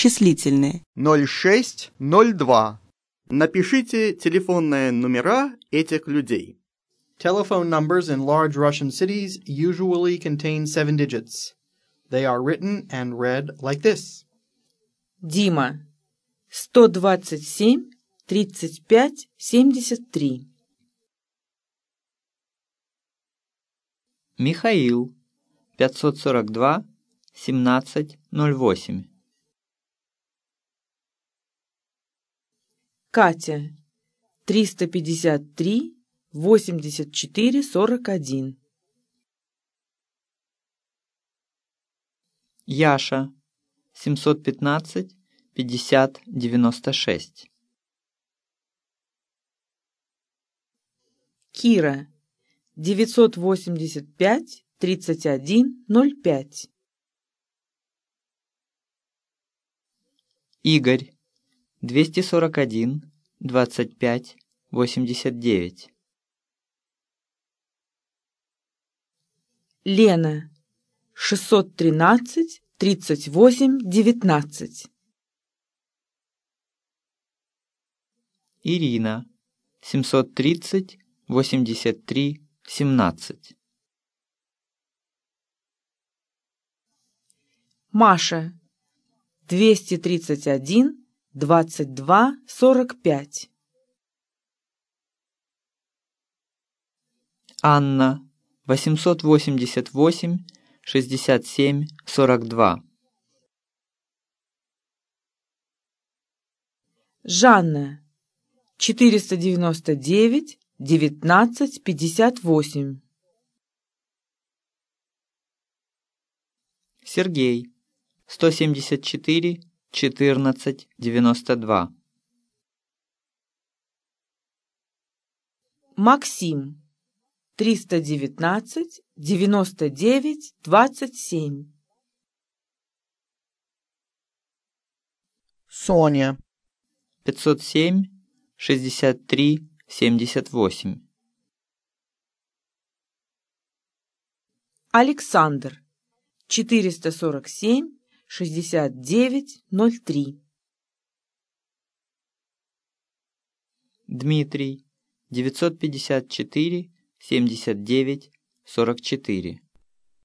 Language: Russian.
числительные. 0602. Напишите телефонные номера этих людей. Telephone numbers in large Russian cities usually contain 7 digits. They are written and read like this. Дима, 127 35 73. Михаил, 542 17 08. Катя, 353 84 41. Яша, 715 50 96. Кира, 985 31 05. Игорь, 241 25 89. Лена, 613 38 19. Ирина, 730 83 17. Маша, 231 22 45. Анна, 888 67 42. Жанна, 499 19 58. Сергей, 174 14 92. Максим, 319 99 27. Соня, 507 63 78. Александр, 447 69 03. Дмитрий, 954 79 44.